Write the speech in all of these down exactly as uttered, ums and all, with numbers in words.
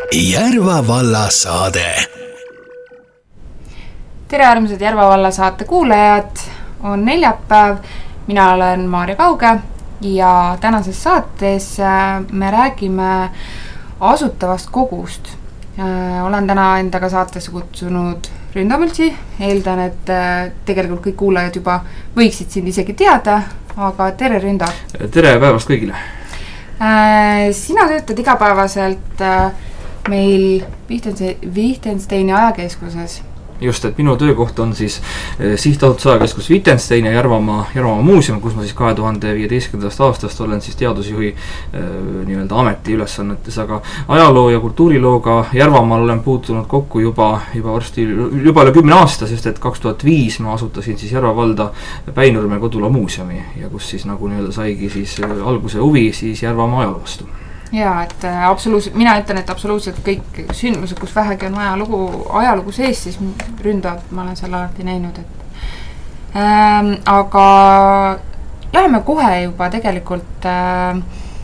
Järva valla saade. Tere armsad Järva valla saate kuulajad, on neljapäev, mina olen Maarja Kauge ja tänases saates me räägime asutavast kogust. Olen täna endaga saatesse kutsunud Ründa Mültsi, eeldan, et tegelikult kõik kuulajad juba võiksid sind isegi teada, aga tere Ründa! Tere päevast kõigile! Sina töötad igapäevaselt meil Wittgensteini ajakeskuses. Just, et minu töökoht on siis sihtasutus ajakeskus Wittgenstein ja Järvamaa, Järvamaa muuseum, kus ma siis kahe tuhande viieteistkümnendast aastast olen siis teadusjuhi nii-öelda ameti ülesannetes, aga ajaloo ja kultuurilooga Järvamaal olen puutunud kokku juba, juba varsti juba üle kümne aasta, sest et kaks tuhat viis ma asutasin siis Järva valda Päinurme Kodula muuseumi ja kus siis nagu nii-öelda saigi siis alguse huvi siis Järvamaa ajaloo vastu. Jaa, et absoluutselt, mina ütlen, et absoluutselt kõik sündmused, kus vähegi on ajalugu, ajalugu sees, siis Ründa ma olen seal alati näinud, et ähm, aga läheme kohe juba tegelikult äh,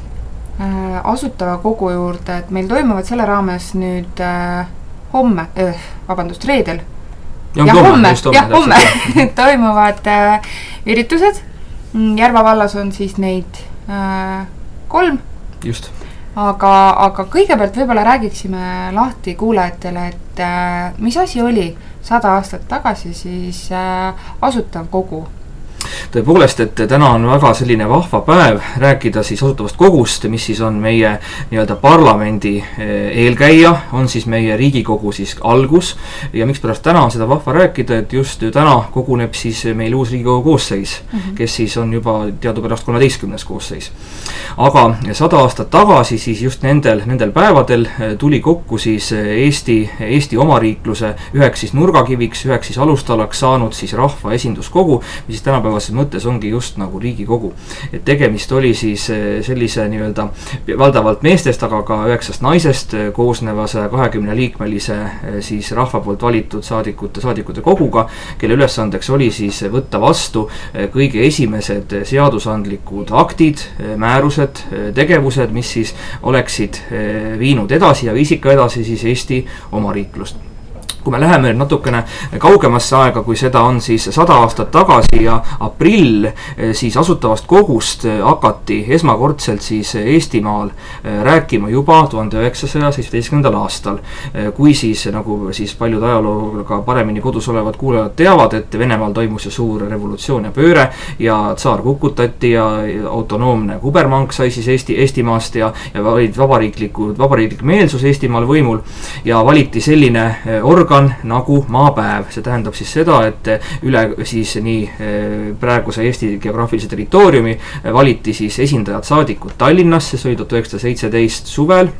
äh, asutava kogu juurde, et meil toimuvad selle raames nüüd äh, homme, öö, vabandust, reedel ja, ja homme, homme, ja homme toimuvad äh, üritused. Järva vallas on siis neid äh, kolm. Just. Aga, aga kõigepealt võib-olla räägiksime lahti kuulajatele, et äh, mis asi oli sada aastat tagasi siis äh, asutav kogu? Tõepoolest, et täna on väga selline vahva päev rääkida siis asutavast kogust, mis siis on meie nii-öelda parlamendi eelkäija, on siis meie Riigikogu siis algus ja miks pärast täna on seda vahva rääkida, et just täna koguneb siis meil uus Riigikogu koosseis, mm -hmm. kes siis on juba teadupärast kolmeteistkümnes koosseis. Aga sada aastat tagasi siis just nendel, nendel päevadel tuli kokku siis Eesti, Eesti omariikluse üheks siis nurgakiviks, üheks siis alustalaks saanud siis rahva esinduskogu, mis siis tänapäevases mõttes ongi just nagu Riigikogu. Et tegemist oli siis sellise nii-öelda valdavalt meestest, aga ka üheksast naisest koosneva saja kahekümne liikmelise siis rahva poolt valitud saadikute, saadikute koguga, kelle ülesandeks oli siis võtta vastu kõige esimesed seadusandlikud aktid, määrused, tegevused, mis siis oleksid viinud edasi ja viisid ka edasi siis Eesti omariiklust. Kui me läheme natukene kaugemasse aega, kui seda on siis sada aastat tagasi ja aprill, siis asutavast kogust hakati esmakordselt siis Eestimaal rääkima juba tuhande üheksasaja seitsmeteistkümnendal aastal, kui siis nagu siis paljud ajalooga paremini kodus olevad kuulajad teavad, et Venemaal toimus ju suur revolutsioon ja pööre ja tsaar kukutati ja autonoomne kubermank sai siis Eesti, Eestimaast ja, ja olid vabariiklikud, vabariiklik meelsus Eestimaal võimul ja valiti selline organ nagu maapäev. See tähendab siis seda, et üle siis nii praeguse Eesti geograafilise territooriumi valiti siis esindajad saadikud Tallinnasse, see oli tuhat üheksasada seitseteist suvel.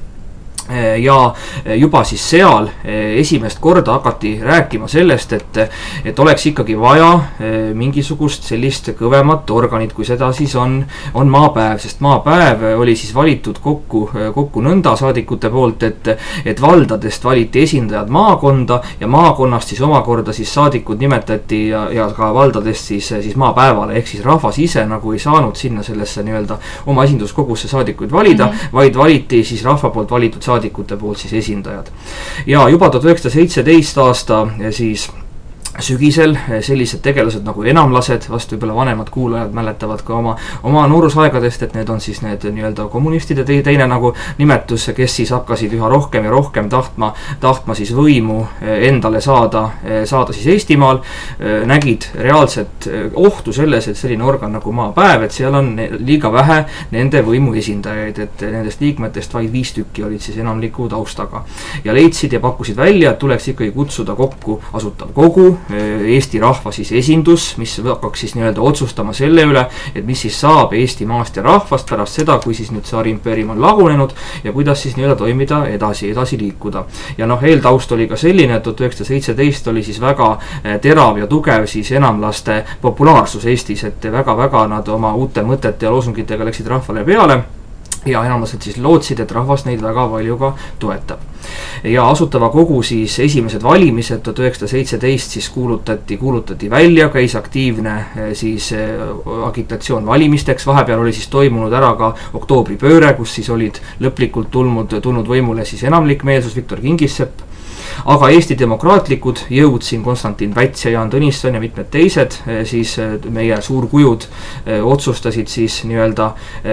Ja juba siis seal esimest korda hakati rääkima sellest, et, et oleks ikkagi vaja mingisugust sellist kõvemat organit, kui seda siis on, on maapäev, sest maapäev oli siis valitud kokku, kokku nõnda saadikute poolt, et, et valdadest valiti esindajad maakonda ja maakonnast siis omakorda siis saadikud nimetati ja, ja ka valdadest siis, siis maapäevale, ehk siis rahvas ise nagu ei saanud sinna sellesse nii-öelda oma esinduskogusse saadikuid valida, mm -hmm. vaid valiti siis rahva poolt valitud saadikuid saadikute poolt siis esindajad. Ja juba tuhat üheksasada seitseteist aasta siis sügisel sellised tegelased nagu enamlased, vast võib-olla vanemad kuulajad mäletavad ka oma, oma noorusaegadest, et need on siis need nii-öelda kommunistide teine nagu nimetus, kes siis hakkasid üha rohkem ja rohkem tahtma, tahtma siis võimu endale saada, saada siis Eestimaal, nägid reaalset ohtu selles, et selline organ nagu maapäev, et seal on liiga vähe nende võimu esindajaid, et nendest liikmetest vaid viis tükki olid siis enamliku taustaga. Ja leidsid ja pakkusid välja, et tuleks ikkagi kutsuda kokku asutav kogu, Eesti rahva siis esindus, mis hakkaks siis nii-öelda otsustama selle üle, et mis siis saab Eesti maast ja rahvast pärast seda, kui siis nüüd tsaariimpeerium on lagunenud ja kuidas siis nii-öelda toimida edasi, edasi liikuda. Ja noh, eeltaust oli ka selline, et tuhat üheksasada seitseteist oli siis väga terav ja tugev siis enamlaste populaarsus Eestis, et väga-väga nad oma uute mõtete ja loosungitega läksid rahvale peale. ja enamlased siis lootsid, et rahvas neid väga palju ka toetab. Ja Asutava Kogu siis esimesed valimised tuhat üheksasada seitseteist siis kuulutati, kuulutati välja, käis aktiivne siis agitatsioon valimisteks, vahepeal oli siis toimunud ära ka oktoobripööre, kus siis olid lõplikult tulnud, tulnud võimule siis enamlikmeelsus Viktor Kingissepp. Aga Eesti demokraatlikud jõud siin Konstantin Päts ja Jaan Tõnisson ja mitmed teised siis meie suurkujud otsustasid siis nii-öelda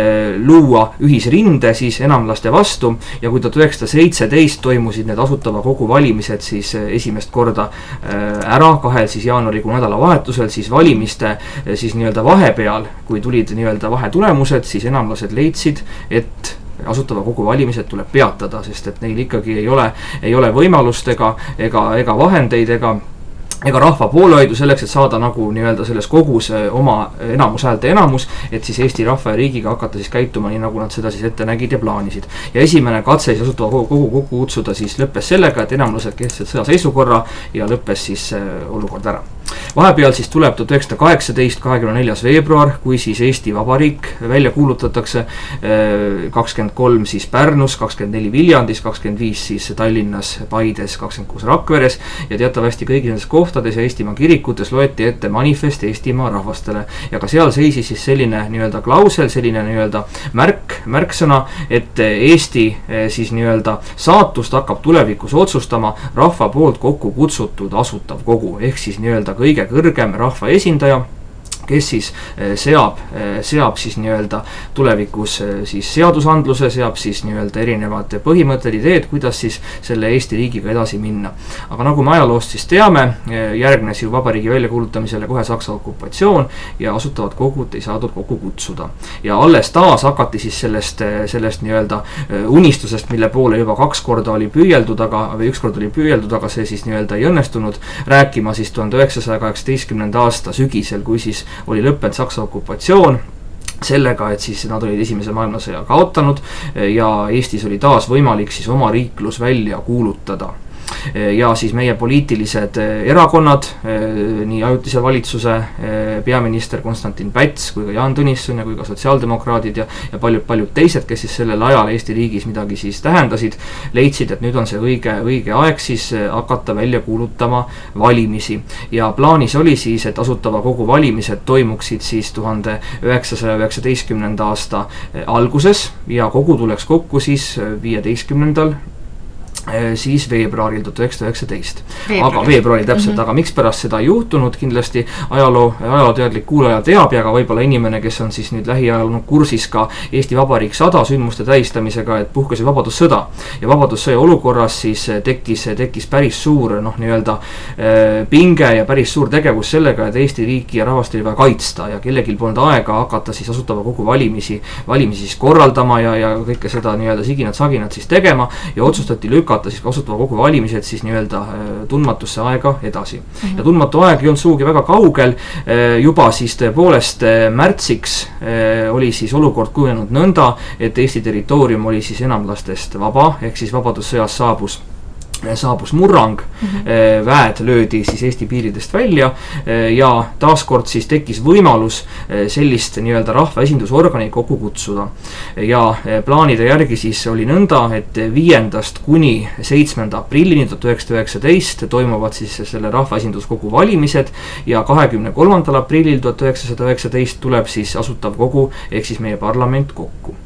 luua ühisrinde siis enamlaste vastu ja kui tuhat üheksasada seitseteist toimusid need Asutava Kogu valimised siis esimest korda ära kahel siis jaanuarikuu nädalavahetusel, siis valimiste siis nii-öelda vahepeal, kui tulid nii-öelda vahetulemused, siis enamlased leidsid, et Asutava Kogu valimised tuleb peatada, sest et neil ikkagi ei ole, ei ole võimalust ega, ega, ega vahendeid ega ega rahva poolehoidu selleks, et saada nagu nii-öelda selles kogus oma enamushäälte enamus, et siis Eesti rahva ja riigiga hakata siis käituma nii, nagu nad seda siis ette nägid ja plaanisid. Ja esimene katse siis Asutava Kogu kokku kutsuda siis lõppes sellega, et enamlased kestsid sõjaseisukorra ja lõppes siis olukord ära. Vahepeal siis tuleb tuhat üheksasada kaheksateist kahekümne neljas veebruar, kui siis Eesti Vabariik välja kuulutatakse, kakskümmend kolm siis Pärnus, kakskümmend neli Viljandis, kakskümmend viis siis Tallinnas, Paides, kakskümmend kuus Rakveres ja teatavasti kõigi nendes kohtades ja Eestimaa kirikutes loeti ette manifest Eestimaa rahvastele ja ka seal seisis siis selline nii-öelda klausel, selline nii-öelda märk, märksõna, et Eesti siis nii-öelda saatust hakkab tulevikus otsustama rahva poolt kokku kutsutud Asutav Kogu ehk siis nii-öelda kõige kõrgem rahva esindaja, kes siis seab, seab siis nii-öelda tulevikus siis seadusandluse, seab siis nii-öelda erinevad põhimõtted, ideed, kuidas siis selle Eesti riigiga edasi minna. Aga nagu me ajaloost siis teame, järgnes ju vabariigi väljakuulutamisele kohe Saksa okupatsioon ja Asutavat Kogut ei saadud kokku kutsuda. Ja alles taas hakati siis sellest, sellest nii-öelda unistusest, mille poole juba kaks korda oli püüeldud, aga, või üks kord oli püüeldud, aga see siis nii-öelda ei õnnestunud rääkima siis tuhande üheksasaja kaheksateistkümnenda aasta sügisel, kui siis oli lõppenud Saksa okupatsioon sellega, et siis nad olid esimese maailmasõja kaotanud ja Eestis oli taas võimalik siis oma riiklus välja kuulutada. Ja siis meie poliitilised erakonnad, nii ajutise valitsuse peaminister Konstantin Päts kui ka Jaan Tõnisson ja kui ka sotsiaaldemokraadid ja, ja paljud-paljud teised, kes siis sellel ajal Eesti riigis midagi siis tähendasid, leidsid, et nüüd on see õige, õige aeg siis hakata välja kuulutama valimisi. Ja plaanis oli siis, et Asutava Kogu valimised toimuksid siis tuhande üheksasaja üheksateistkümnenda aasta alguses ja kogu tuleks kokku siis viieteistkümnendal siis veebruaril tuhat üheksasada üheksateist. Aga veebruaril täpselt, mm -hmm. aga miks pärast seda ei juhtunud, kindlasti ajaloo, ajalooteadlik kuulaja teab ja ka võib-olla inimene, kes on siis nüüd lähiajal no, kursis ka Eesti Vabariik sada sündmuste tähistamisega, et puhkes ju vabadussõda ja vabadussõja olukorras siis tekkis, tekkis päris suur noh, nii-öelda pinge ja päris suur tegevus sellega, et Eesti riiki ja rahvast oli vaja kaitsta ja kellelgi polnud aega hakata siis Asutava Kogu valimisi, valimisi siis korraldama ja, ja kõike seda nii-öelda siginat-saginat siis tegema ja otsustati lükata siis Asutava Kogu valimised siis nii-öelda tundmatusse aega edasi. Mm-hmm. Ja tundmatu aeg ei olnud suugi väga kaugel, juba siis tõepoolest märtsiks oli siis olukord kujunenud nõnda, et Eesti territoorium oli siis enamlastest vaba, ehk siis vabadussõjas saabus saabus murrang, mm-hmm. väed löödi siis Eesti piiridest välja ja taaskord siis tekkis võimalus sellist nii-öelda rahvaesindusorganit kokku kutsuda. Ja plaanide järgi siis oli nõnda, et viiendast kuni seitsmenda aprillini tuhat üheksasada üheksateist toimuvad siis selle rahvaesinduskogu valimised ja kahekümne kolmandal aprillil tuhat üheksasada üheksateist tuleb siis Asutav Kogu ehk siis meie parlament kokku.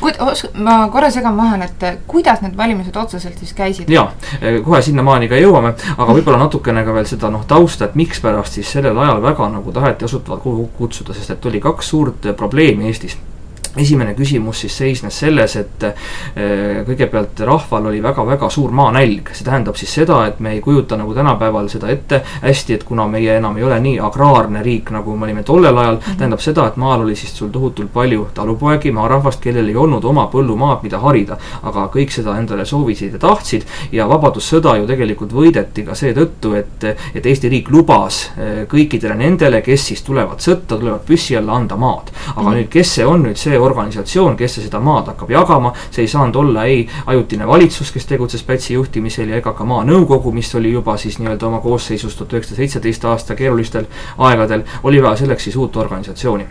Ma korra segan vahel, et kuidas need valimised otseselt siis käisid? Jaa, kohe sinna maani ka jõuame, aga võib-olla natukene ka veel seda noh, tausta, et miks pärast siis sellel ajal väga nagu taheti Asutavat Kogu kutsuda, sest et oli kaks suurt probleemi Eestis. Esimene küsimus siis seisnes selles, et kõigepealt rahval oli väga-väga suur maanälg. See tähendab siis seda, et me ei kujuta nagu tänapäeval seda ette hästi, et kuna meie enam ei ole nii agraarne riik, nagu me olime tollel ajal, mm-hmm. tähendab seda, et maal oli siis sul tohutult palju talupoegi, maarahvast, kellel ei olnud oma põllumaad, mida harida, aga kõik seda endale soovisid ja tahtsid ja vabadussõda ju tegelikult võideti ka seetõttu, et, et Eesti riik lubas kõikidele nendele, kes siis tulevad sõtta, tulevad püssi alla anda maad. Aga mm-hmm. nüüd, kes see on nüüd see organisatsioon, kes seda maad hakkab jagama, see ei saanud olla ei ajutine valitsus, kes tegutses Pätsi juhtimisel ja ega ka maanõukogu, mis oli juba siis nii-öelda oma koosseisust tuhat üheksasada seitseteist aasta keerulistel aegadel, oli vaja selleks siis uut organisatsiooni.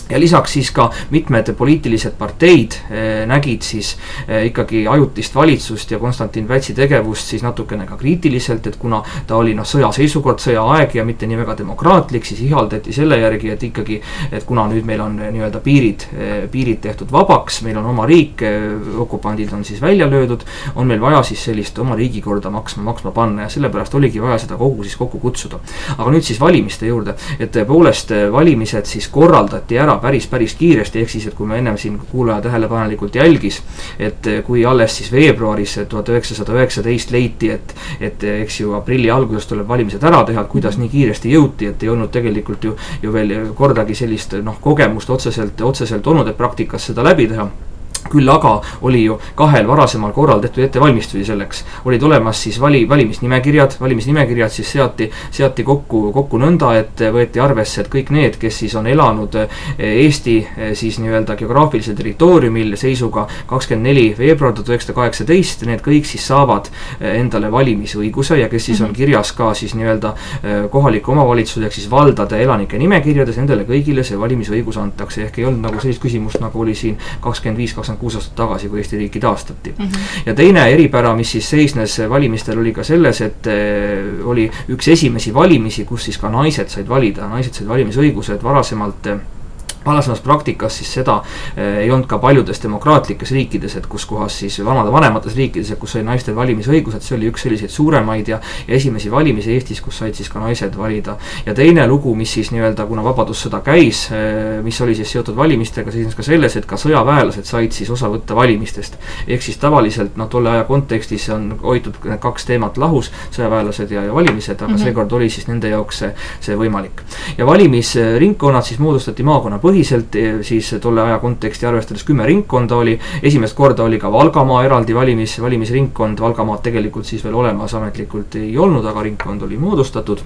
ja lisaks siis ka mitmed poliitilised parteid eh, nägid siis eh, ikkagi ajutist valitsust ja Konstantin Pätsi tegevust siis natukene ka kriitiliselt, et kuna ta oli noh sõjaseisukord, sõjaaeg ja mitte nii väga demokraatlik, siis ihaldati selle järgi, et ikkagi, et kuna nüüd meil on nii-öelda piirid, eh, piirid tehtud vabaks, meil on oma riik, eh, okupandid on siis välja löödud, on meil vaja siis sellist oma riigikorda maksma, maksma panna ja sellepärast oligi vaja seda kogu siis kokku kutsuda. Aga nüüd siis valimiste juurde, et tõepoolest valimised siis korraldati ära päris, päris kiiresti, ehk siis, et kui me ennem siin kuulaja tähelepanelikult jälgis, et kui alles siis veebruaris tuhat üheksasada üheksateist leiti, et, et eks ju aprilli alguses tuleb valimised ära teha, kuidas nii kiiresti jõuti, et ei olnud tegelikult ju, ju veel kordagi sellist noh, kogemust otseselt, otseselt olnud, et praktikas seda läbi teha. Küll aga oli ju kahel varasemal korral tehtud ettevalmistusi selleks. Olid olemas siis vali, valimisnimekirjad, valimisnimekirjad siis seati, seati kokku, kokku nõnda, et võeti arvesse, et kõik need, kes siis on elanud Eesti siis nii-öelda geograafilisel territooriumil seisuga kakskümmend neli veebruar tuhat üheksasada kaheksateist, need kõik siis saavad endale valimisõiguse ja kes siis on kirjas ka siis nii-öelda kohaliku omavalitsuse, ehk siis valdade elanike nimekirjades, nendele kõigile see valimisõigus antakse, ehk ei olnud nagu sellist küsimust, nagu oli siin kakskümmend viis kakskümmend kuus aastat tagasi, kui Eesti riiki taastati. Mm -hmm. Ja teine eripära, mis siis seisnes valimistel, oli ka selles, et äh, oli üks esimesi valimisi, kus siis ka naised said valida, naised said valimisõigused varasemalt äh, varasemas praktikas siis seda eh, ei olnud ka paljudes demokraatlikes riikides, et kus kohas siis vanade vanemates riikides, kus sai naistel valimisõigused, see oli üks selliseid suuremaid ja, ja esimesi valimisi Eestis, kus said siis ka naised valida. Ja teine lugu, mis siis nii-öelda, kuna vabadussõda käis, eh, mis oli siis seotud valimistega, siis ka selles, et ka sõjaväelased said siis osa võtta valimistest. Ehk siis tavaliselt, noh, tolle aja kontekstis on hoitud kaks teemat lahus, sõjaväelased ja, ja valimised, aga mm -hmm. seekord oli siis nende jaoks see, see võimalik. Ja valimisringkonnad siis moodustati maakonna põhiselt, siis tolle aja konteksti arvestades kümme ringkonda oli, esimest korda oli ka Valgamaa eraldi valimis, valimisringkond, Valgamaad tegelikult siis veel olemas ametlikult ei olnud, aga ringkond oli moodustatud.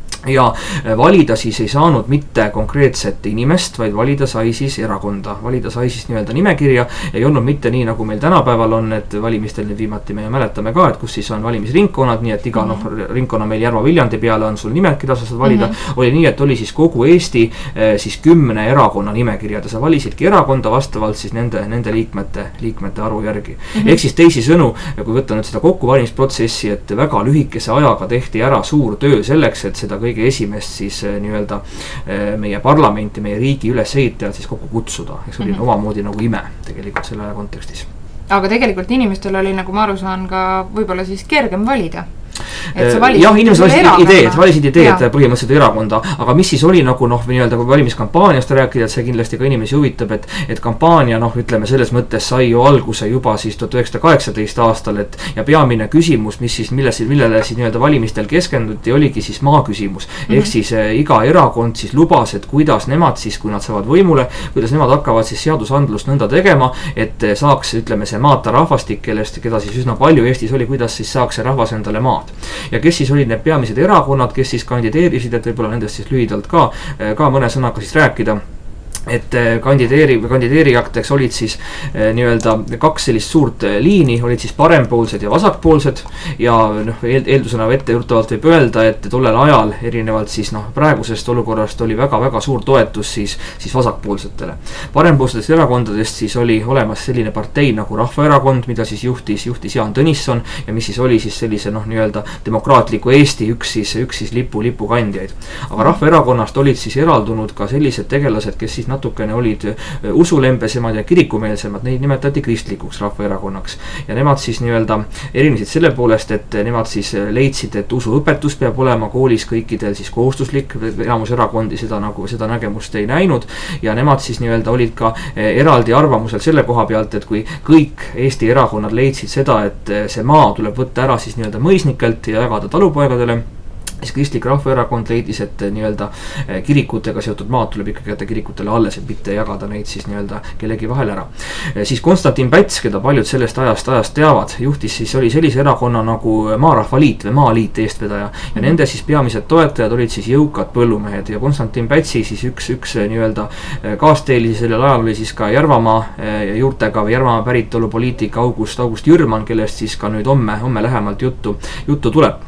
Ja valida siis ei saanud mitte konkreetset inimest, vaid valida sai siis erakonda, valida sai siis nii-öelda nimekirja, ei olnud mitte nii, nagu meil tänapäeval on, et valimistel nüüd viimati me mäletame ka, et kus siis on valimisringkonnad, nii et iga mm -hmm. noh, ringkonna meil Järva Viljandi peale on sul nimed, keda sa saad valida, mm -hmm. oli nii, et oli siis kogu Eesti siis kümne erakonna nimekirjad ja sa valisidki erakonda vastavalt siis nende, nende liikmete, liikmete arvu järgi. Mm -hmm. Ehk siis teisisõnu, kui võtta nüüd seda kokku valimisprotsessi, et väga lühikese ajaga tehti ära suur töö selleks, et seda kõige esimest siis nii-öelda meie parlamenti, meie riigi ülesehitajad siis kokku kutsuda. Eks oli mm -hmm. omamoodi nagu ime tegelikult selle aja kontekstis. Aga tegelikult inimestel oli, nagu ma aru saan, ka võib-olla siis kergem valida. Jah, inimesed valisid ideed, valisid ideed ja. põhimõtteliselt erakonda, aga mis siis oli nagu noh, nii-öelda kui valimiskampaaniast rääkida, et see kindlasti ka inimesi huvitab, et, et kampaania noh, ütleme selles mõttes sai ju alguse juba siis tuhat üheksasada kaheksateist aastal, et ja peamine küsimus, mis siis, milles, millele siis nii-öelda valimistel keskenduti, oligi siis maa küsimus. Mm -hmm. Ehk siis eh, iga erakond siis lubas, et kuidas nemad siis, kui nad saavad võimule, kuidas nemad hakkavad siis seadusandlust nõnda tegema, et saaks, ütleme, see maata rahvastik, kellest, keda siis üsna palju Eestis oli, kuidas siis saaks see rahvas endale maad. Ja kes siis olid need peamised erakonnad, kes siis kandideerisid, et võib-olla nendest siis lühidalt ka, ka mõne sõnaga siis rääkida. Et kandideeri, kandideerijateks olid siis eh, nii-öelda kaks sellist suurt liini, olid siis parempoolsed ja vasakpoolsed ja noh, eeldusena ettejuhtavalt võib öelda, et tollel ajal erinevalt siis noh, praegusest olukorrast oli väga-väga suur toetus siis, siis vasakpoolsetele. Parempoolsetest erakondadest siis oli olemas selline partei nagu Rahvaerakond, mida siis juhtis, juhtis Jaan Tõnisson ja mis siis oli siis sellise noh, nii-öelda demokraatliku Eesti üks siis, üks siis lipu, lipukandjaid. Aga Rahvaerakonnast olid siis eraldunud ka sellised tegelased, kes siis natukene olid usulembesemad ja kirikumeelsemad, neid nimetati kristlikuks rahvaerakonnaks. Ja nemad siis nii-öelda erinesid selle poolest, et nemad siis leidsid, et usuõpetus peab olema koolis kõikidel siis kohustuslik, enamus erakondi seda nagu, seda nägemust ei näinud. Ja nemad siis nii-öelda olid ka eraldi arvamusel selle koha pealt, et kui kõik Eesti erakonnad leidsid seda, et see maa tuleb võtta ära siis nii-öelda mõisnikelt ja jagada talupoegadele, siis Kristlik Rahvaerakond leidis, et nii-öelda kirikutega seotud maad tuleb ikkagi jätta kirikutele alles, et mitte jagada neid siis nii-öelda kellegi vahel ära. Siis Konstantin Päts, keda paljud sellest ajast ajast teavad, juhtis siis oli sellise erakonna nagu Maarahvaliit või Maaliit eestvedaja ja nende siis peamised toetajad olid siis jõukad põllumehed ja Konstantin Pätsi siis üks, üks nii-öelda kaasteelisi sellel ajal oli siis ka Järvamaa juurtega või Järvamaa päritolu poliitika August, August Jürman, kellest siis ka nüüd homme, homme lähemalt juttu, juttu tuleb.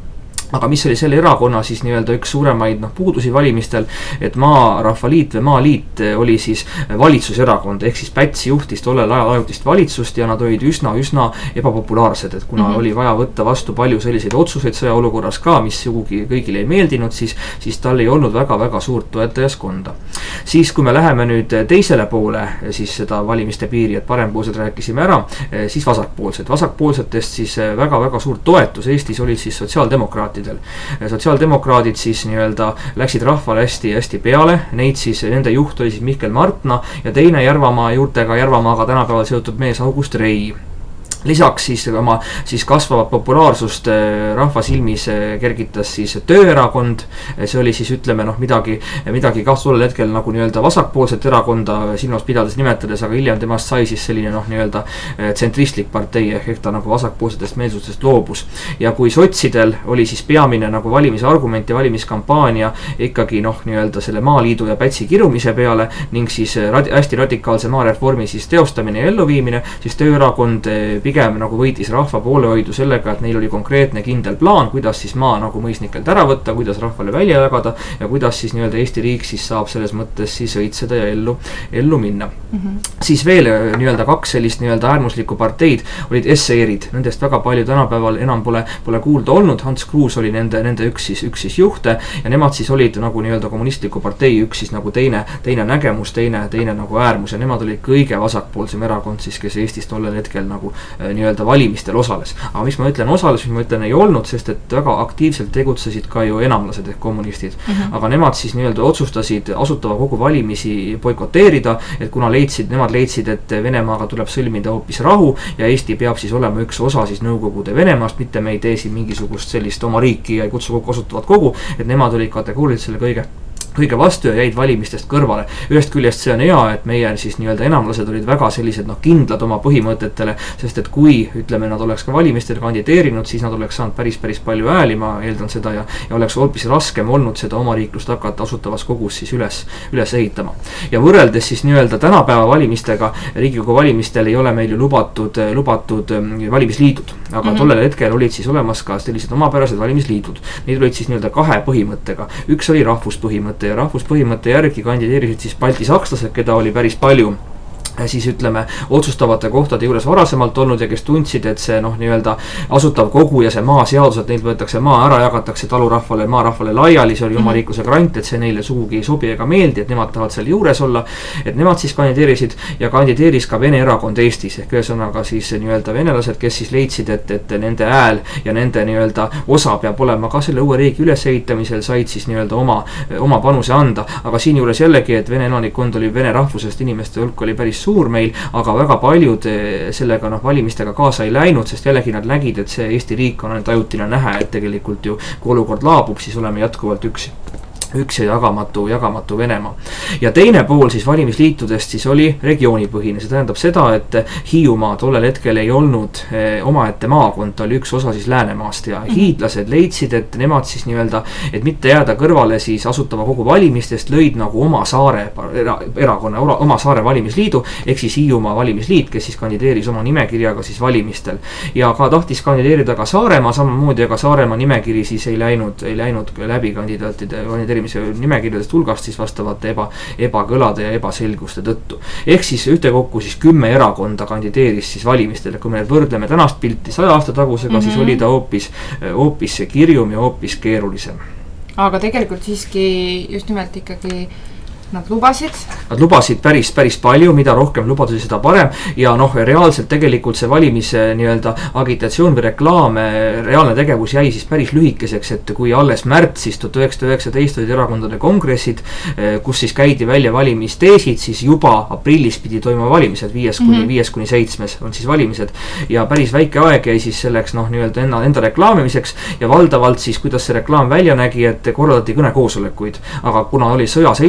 aga mis oli selle erakonna siis nii-öelda üks suuremaid noh, puudusi valimistel, et Maarahvaliit või Maaliit oli siis valitsuserakond, ehk siis Päts juhtis tollel ajal ajutist valitsust ja nad olid üsna, üsna ebapopulaarsed, et kuna mm -hmm. oli vaja võtta vastu palju selliseid otsuseid sõjaolukorras ka, mis sugugi kõigile ei meeldinud, siis, siis tal ei olnud väga-väga suurt toetajaskonda. Siis kui me läheme nüüd teisele poole, siis seda valimiste piiri, et parempoolsed rääkisime ära, siis vasakpoolsed. Vasakpoolsetest siis väga-väga suurt toetus Eestis olid siis sotsiaaldemokraatid. Sotsiaaldemokraadid siis nii-öelda läksid rahvale hästi-hästi peale, neid siis, nende juht oli siis Mihkel Martna ja teine Järvamaa juurtega, Järvamaaga tänapäeval seotud mees August Rei. Lisaks siis oma siis kasvavat populaarsust rahva silmis kergitas siis Tööerakond, see oli siis ütleme noh midagi, midagi ka tollel hetkel nagu nii-öelda vasakpoolset erakonda silmas pidades nimetades, aga hiljem temast sai siis selline noh nii-öelda tsentristlik partei, ehk ta nagu vasakpoolsetest meelsustest loobus. Ja kui sotsidel oli siis peamine nagu valimisargument ja valimiskampaania ikkagi noh nii-öelda selle Maaliidu ja Pätsi kirumise peale ning siis radi- hästi radikaalse maareformi siis teostamine ja elluviimine, siis Tööerakond pigem nagu võitis rahva poolehoidu sellega, et neil oli konkreetne kindel plaan, kuidas siis maa nagu mõisnikelt ära võtta, kuidas rahvale välja jagada ja kuidas siis nii-öelda Eesti riik siis saab selles mõttes siis õitseda ja ellu, ellu minna. Mm -hmm. Siis veel nii-öelda kaks sellist nii-öelda äärmuslikku parteid olid S E R-id, nendest väga palju tänapäeval enam pole, pole kuulda olnud, Hans Kruus oli nende, nende üks siis, üks siis juhte ja nemad siis olid nagu nii-öelda kommunistliku partei üks siis nagu teine, teine nägemus, teine, teine nagu äärmus ja nemad olid kõige vasakpoolsem erakond siis, kes Eestis tollel hetkel nagu nii-öelda valimistel osales. Aga miks ma ütlen osales, mis ma ütlen ei olnud, sest et väga aktiivselt tegutsesid ka ju enamlased ehk kommunistid. Mm -hmm. Aga nemad siis nii-öelda otsustasid Asutava Kogu valimisi boikoteerida, et kuna leidsid, nemad leidsid, et Venemaaga tuleb sõlmida hoopis rahu ja Eesti peab siis olema üks osa siis Nõukogude Venemaast, mitte me ei tee siin mingisugust sellist oma riiki ja ei kutsu kokku Asutavat Kogu, et nemad olid kategooriliselt selle kõige kõige vastu ja jäid valimistest kõrvale. Ühest küljest see on hea, et meie siis nii-öelda enamlased olid väga sellised noh kindlad oma põhimõtetele, sest et kui ütleme, nad oleks ka valimistel kandideerinud, siis nad oleks saanud päris, päris palju hääli, ma eeldan seda ja, ja oleks hoopis raskem olnud seda omariiklust hakata Asutavas Kogus siis üles, üles ehitama. Ja võrreldes siis nii-öelda tänapäeva valimistega, Riigikogu valimistel ei ole meil ju lubatud, lubatud valimisliidud, aga mm -hmm. tollel hetkel olid siis olemas ka sellised omapärased valimisliidud. Neid olid siis nii-öelda kahe põhimõttega. Üks oli rahvuspõhimõte ja rahvuspõhimõtte järgi kandideerisid siis balti sakslased, keda oli päris palju siis ütleme otsustavate kohtade juures varasemalt olnud ja kes tundsid, et see noh nii-öelda Asutav Kogu ja see maaseadused, neilt võetakse maa ära, jagatakse talurahvale, maarahvale laiali, see oli omariikluse grant, et see neile sugugi ei sobi ega meeldi, et nemad tahavad seal juures olla, et nemad siis kandideerisid ja kandideeris ka Vene erakond Eestis, ehk ühesõnaga siis nii-öelda venelased, kes siis leidsid, et, et nende hääl ja nende nii-öelda osa peab olema ka selle uue riigi ülesehitamisel, said siis nii-öelda oma, oma panuse anda, aga siinjuures jällegi, et Vene elanikkond oli vene rahvusest, inimeste hulk oli päris suur meil, aga väga paljud sellega noh valimistega kaasa ei läinud, sest jällegi nad nägid, et see Eesti riik on ainult ajutine nähe, et tegelikult ju kui olukord laabub, siis oleme jätkuvalt üksi. üks ja jagamatu, jagamatu Venemaa. Ja teine pool siis valimisliitudest siis oli regioonipõhine, see tähendab seda, et Hiiumaa tollel hetkel ei olnud eh, omaette maakond, ta oli üks osa siis Läänemaast ja mm-hmm. hiidlased leidsid, et nemad siis nii-öelda, et mitte jääda kõrvale siis Asutava Kogu valimistest, lõid nagu oma saare era, erakonna, oma saare valimisliidu, ehk siis Hiiumaa valimisliit, kes siis kandideeris oma nimekirjaga siis valimistel. Ja ka tahtis kandideerida ka Saaremaa samamoodi, aga Saaremaa nimekiri siis ei läinud, ei läinud läbi kandidaatide kandideerimise nimekirjadest hulgast siis vastavate eba, ebakõlade ja ebaselguste tõttu. Ehk siis ühtekokku siis kümme erakonda kandideeris siis valimistel, kui me võrdleme tänast pilti saja aasta tagusega, mm-hmm. siis oli ta hoopis, hoopis kirjum ja hoopis keerulisem. Aga tegelikult siiski just nimelt ikkagi nad lubasid? Nad lubasid päris, päris palju, mida rohkem lubadusi, seda parem ja noh, reaalselt tegelikult see valimise nii-öelda agitatsioon või reklaam, reaalne tegevus jäi siis päris lühikeseks, et kui alles märtsis tuhat üheksasada üheksateist olid erakondade kongressid, kus siis käidi välja valimisteesid, siis juba aprillis pidi toimuma valimised, viies kuni, mm-hmm. viies kuni seitsmes on siis valimised ja päris väike aeg jäi siis selleks noh, nii-öelda enda, enda reklaamimiseks ja valdavalt siis, kuidas see reklaam välja nägi, et korraldati kõnekoosolekuid, aga kuna oli sõjaseisukord, siis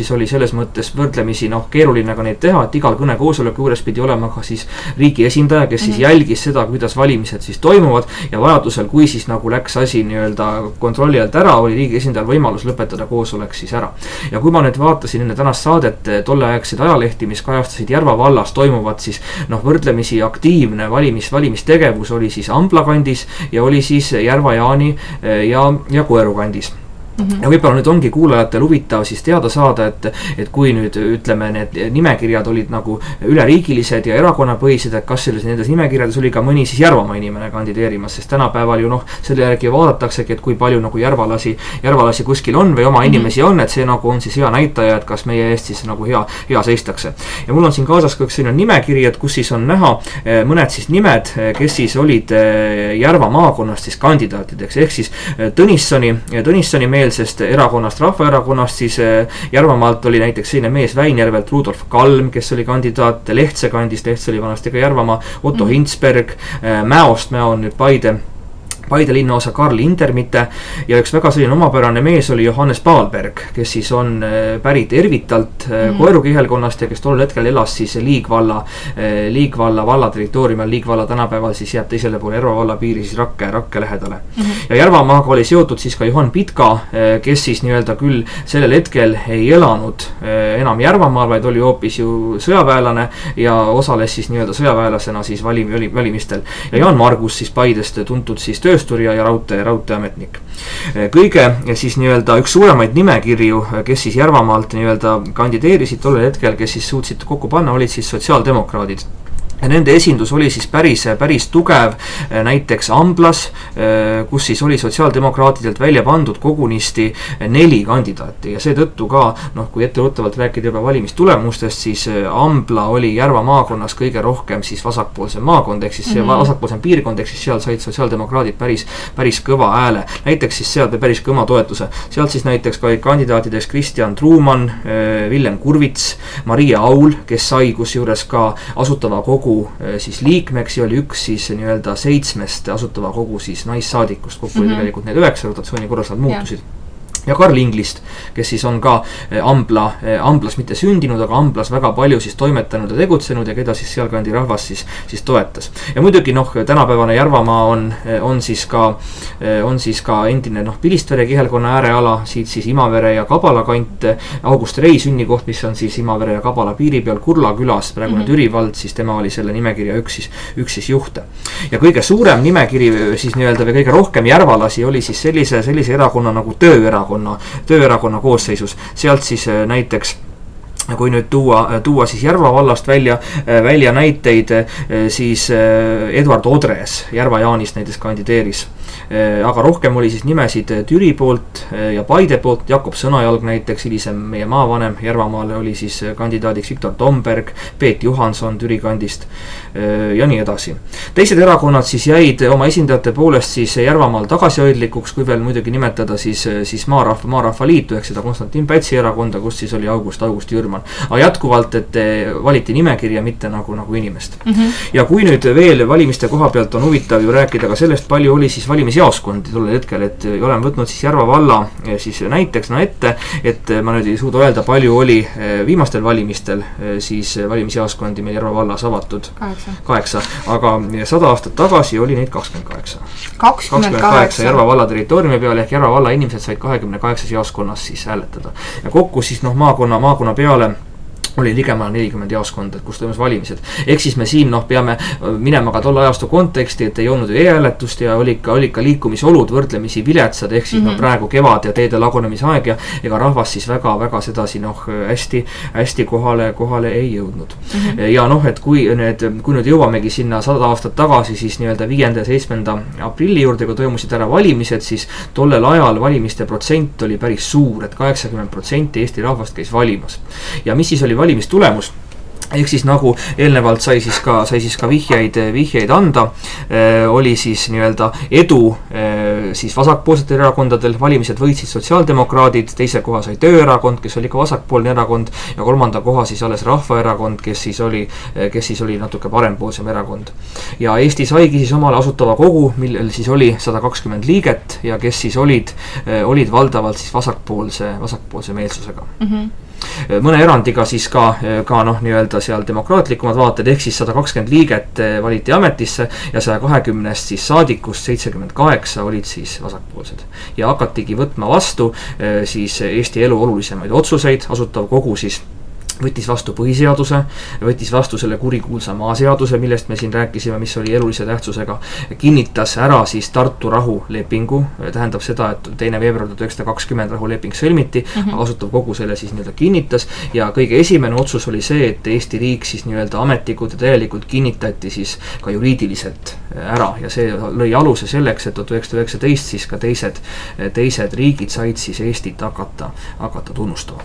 siis oli selles mõttes võrdlemisi noh, keeruline ka neid teha, et igal kõnekoosoleku juures pidi olema ka siis riigi esindaja, kes siis jälgis seda, kuidas valimised siis toimuvad ja vajadusel, kui siis nagu läks asi nii-öelda kontrolli alt ära, oli riigi esindajal võimalus lõpetada koosolek siis ära. Ja kui ma nüüd vaatasin enne tänast saadet tolleaegseid ajalehti, mis kajastasid Järva vallas toimuvat, siis noh, võrdlemisi aktiivne valimis, valimistegevus oli siis Ambla kandis ja oli siis Järva Jaani ja, ja Koeru kandis. Mm-hmm. Ja võib-olla nüüd ongi kuulajatel huvitav siis teada saada, et, et kui nüüd ütleme, need nimekirjad olid nagu üleriigilised ja erakonnapõhised, et kas selles nendes nimekirjades oli ka mõni siis Järvamaa inimene kandideerimas, sest tänapäeval ju noh, selle järgi vaadataksegi, et kui palju nagu järvalasi, järvalasi kuskil on või oma mm-hmm. inimesi on, et see nagu on siis hea näitaja, et kas meie eest siis nagu hea, hea seistakse. Ja mul on siin kaasas ka üks selline nimekiri, et kus siis on näha mõned siis nimed, kes siis olid Järva maakonnast siis kandidaatideks, ehk siis Tõnissoni, Tõnissoni meel sest erakonnast, Rahvaerakonnast, siis Järvamaalt oli näiteks selline mees Väinjärvelt Rudolf Kalm, kes oli kandidaat, Lehtse kandist, Lehtse oli vanasti ka Järvamaa, Otto mm. Hinsberg, Mäost, Mäo on nüüd Paide, Paide linnaosa Karl Indermite ja üks väga selline omapärane mees oli Johannes Paalberg, kes siis on pärit Ervitalt mm. Koeru kihelkonnast ja kes tol hetkel elas siis Liigvalla, Liigvalla valla territooriumil, Liigvalla tänapäeval siis jääb teisele poole Järva valla piiri siis Rakke, Rakke lähedale. Mm. Ja Järvamaaga oli seotud siis ka Johan Pitka, kes siis nii-öelda küll sellel hetkel ei elanud enam Järvamaal, vaid oli hoopis ju sõjaväelane ja osales siis nii-öelda sõjaväelasena siis valim, valimistel. Ja Jaan Margus siis Paidest tuntud siis töö töösturja ja raudtee, raudteeametnik. Kõige siis nii-öelda üks suuremaid nimekirju, kes siis Järvamaalt nii-öelda kandideerisid tollel hetkel, kes siis suutsid kokku panna, olid siis sotsiaaldemokraadid. Ja nende esindus oli siis päris, päris tugev näiteks Amblas, kus siis oli sotsiaaldemokraatidelt välja pandud kogunisti neli kandidaati ja seetõttu ka, noh, kui etteruttavalt rääkida juba valimistulemustest, siis Ambla oli Järva maakonnas kõige rohkem siis vasakpoolsem maakond, ehk siis see mm-hmm. vasakpoolsem piirkond, ehk siis seal said sotsiaaldemokraadid päris, päris kõva hääle. Näiteks siis sealt päris kõva toetuse. Sealt siis näiteks ka kandidaatideks Kristjan Truumann, Villem Kurvits, Maria Aul, kes sai kusjuures ka asutava kogu siis liikmeks ja oli üks siis nii-öelda seitsmest asutava kogu siis naissaadikust, kokku mm-hmm. oli tegelikult need üheksa rotatsiooni korras nad muutusid. Yeah. Ja Karl Inglist, kes siis on ka Ambla, Amblas mitte sündinud, aga Amblas väga palju siis toimetanud ja tegutsenud ja keda siis sealkandi rahvas siis, siis toetas. Ja muidugi noh, tänapäevane Järvamaa on, on siis ka, on siis ka endine noh, Pilistvere kihelkonna ääreala, siit siis Imavere ja Kabala kant, August Rei sünnikoht, mis on siis Imavere ja Kabala piiri peal Kurla külas, praegune mm-hmm. Türi vald, siis tema oli selle nimekirja üks siis, üks siis juhte. Ja kõige suurem nimekiri siis nii-öelda või kõige rohkem järvalasi oli siis sellise, sellise erakonna nagu tööerakonna tööerakonna koosseisus. Sealt siis näiteks kui nüüd tuua, tuua siis Järva vallast välja, välja näiteid, siis Edward Odres Järva Jaanist näiteks kandideeris. Aga rohkem oli siis nimesid Türi poolt ja Paide poolt, Jakob Sõnajalg näiteks, hilisem meie maavanem Järvamaale oli siis kandidaadiks Viktor Tomberg, Peet Johanson Türi kandist ja nii edasi. Teised erakonnad siis jäid oma esindajate poolest siis Järvamaal tagasihoidlikuks, kui veel muidugi nimetada siis, siis Maarahva, Maarahva liitu ehk seda Konstantin Pätsi erakonda, kus siis oli August, August Jürman. Aga jätkuvalt, et valiti nimekirja, mitte nagu, nagu inimest. Mm-hmm. Ja kui nüüd veel valimiste koha pealt on huvitav ju rääkida ka sellest, palju oli siis valimisjaoskondi tollel hetkel, et olen võtnud siis Järva valla siis näiteks no ette, et ma nüüd ei suuda öelda, palju oli viimastel valimistel siis valimisjaoskondi meil Järva vallas avatud. Kaheksa. Kaheksa, aga sada aastat tagasi oli neid kakskümmend kaheksa. kakskümmend kaheksa Järva valla territooriumi peal ehk Järva valla inimesed said kahekümne kaheksas jaoskonnas siis hääletada. Ja kokku siis noh, maakonna, maakonna peale oli ligemale nelikümmend jaoskonda, kus toimus valimised. Ehk siis me siin noh, peame minema ka tolle ajastu konteksti, et ei olnud ju e-hääletust ja oli ka, oli ka liikumisolud võrdlemisi viletsad, ehk siis mm-hmm. no praegu kevad ja teede lagunemisaeg ja ega rahvas siis väga, väga sedasi noh, hästi, hästi kohale, kohale ei jõudnud. Mm-hmm. Ja noh, et kui need, kui nüüd jõuamegi sinna sada aastat tagasi, siis nii-öelda viienda ja seitsmenda aprilli juurde, kui toimusid ära valimised, siis tollel ajal valimiste protsent oli päris suur, et kaheksakümmend protsenti Eesti rahvast käis valimas. Ja mis siis oli valimistulemus? Ehk siis nagu eelnevalt sai siis ka, sai siis ka vihjeid, vihjeid anda, äh, oli siis nii-öelda edu äh, siis vasakpoolsetel erakondadel, valimised võitsid sotsiaaldemokraadid, teise koha sai tööerakond, kes oli ka vasakpoolne erakond ja kolmanda koha siis alles Rahvaerakond, kes siis oli, kes siis oli natuke parempoolsem erakond. Ja Eesti saigi siis omale asutava kogu, millel siis oli sada kakskümmend liiget ja kes siis olid, olid valdavalt siis vasakpoolse, vasakpoolse meelsusega. Mm-hmm. mõne erandiga siis ka, ka noh, nii-öelda seal demokraatlikumad vaated, ehk siis sada kakskümmend liiget valiti ametisse ja saja kahekümnest siis saadikust seitsekümmend kaheksa olid siis vasakpoolsed. Ja hakatigi võtma vastu siis Eesti elu olulisemaid otsuseid, Asutav Kogu siis võttis vastu põhiseaduse, võttis vastu selle kurikuulsa maaseaduse, millest me siin rääkisime, mis oli elulise tähtsusega, kinnitas ära siis Tartu rahulepingu, tähendab seda, et teine veebruar tuhat üheksasada kakskümmend rahuleping sõlmiti, mm -hmm. Asutav Kogu selle siis nii-öelda kinnitas ja kõige esimene otsus oli see, et Eesti riik siis nii-öelda ametlikult ja täielikult kinnitati siis ka juriidiliselt ära ja see lõi aluse selleks, et tuhat üheksasada üheksateist siis ka teised, teised riigid said siis Eestit hakata, hakata tunnustama.